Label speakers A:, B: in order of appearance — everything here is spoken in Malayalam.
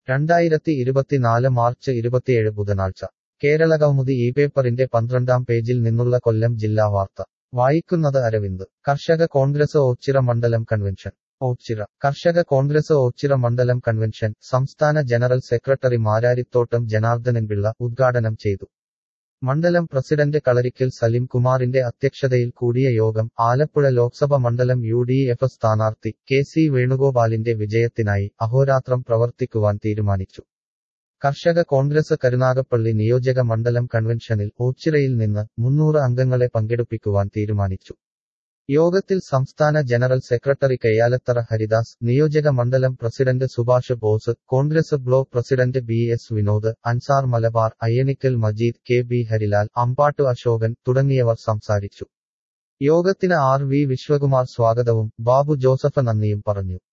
A: 2024 മാർച്ച് 27 ബുധനാഴ്ച കേരളകൗമുദി ഈ പേപ്പറിന്റെ 12-ാം പേജിൽ നിന്നുള്ള കൊല്ലം ജില്ലാ വാർത്ത വായിക്കുന്നത് അരവിന്ദ്. കർഷക കോൺഗ്രസ് ഓച്ചിറ മണ്ഡലം കൺവെൻഷൻ ഓച്ചിറ. കർഷക കോൺഗ്രസ് ഓച്ചിറ മണ്ഡലം കൺവെൻഷൻ സംസ്ഥാന ജനറൽ സെക്രട്ടറി മാരാരിത്തോട്ടം ജനാർദ്ദനൻപിള്ള ഉദ്ഘാടനം ചെയ്തു. മണ്ഡലം പ്രസിഡന്റ് കളരിക്കൽ സലിം കുമാറിന്റെ അധ്യക്ഷതയിൽ കൂടിയ യോഗം ആലപ്പുഴ ലോക്സഭ മണ്ഡലം UDF സ്ഥാനാർത്ഥി KC വേണുഗോപാലിന്റെ വിജയത്തിനായി അഹോരാത്രം പ്രവർത്തിക്കുവാൻ തീരുമാനിച്ചു. കർഷക കോൺഗ്രസ് കരുനാഗപ്പള്ളി നിയോജക മണ്ഡലം കൺവെൻഷനിൽ ഓച്ചിറയിൽ നിന്ന് 300 അംഗങ്ങളെ പങ്കെടുപ്പിക്കുവാൻ തീരുമാനിച്ചു. യോഗത്തിൽ സംസ്ഥാന ജനറൽ സെക്രട്ടറി കയ്യാലത്തറ ഹരിദാസ്, നിയോജക മണ്ഡലം president Subhash Bose, Congress block president BS Vinod, Ansar Malabar, Ayyanikkal Majeed, KB Harilal, Ambattu Ashokan തുടങ്ങിയവർ സംസാരിച്ചു. യോഗത്തിന് RV വിശ്വകുമാർ സ്വാഗതവും ബാബു ജോസഫ് നന്ദിയും പറഞ്ഞു.